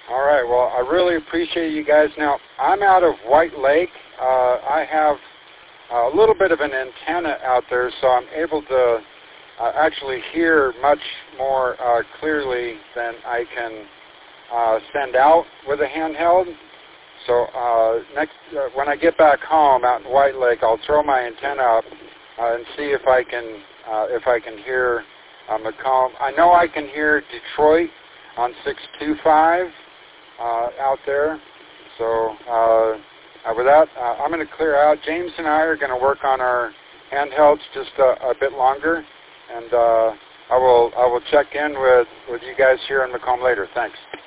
All right. Well, I really appreciate you guys. Now, I'm out of White Lake. I have a little bit of an antenna out there, so I'm able to actually hear much more clearly than I can send out with a handheld. So when I get back home out in White Lake, I'll throw my antenna up and see if I can hear Macomb. I know I can hear Detroit on 625 out there. So with that, I'm going to clear out. James and I are going to work on our handhelds just a bit longer, and I will check in with you guys here in Macomb later. Thanks.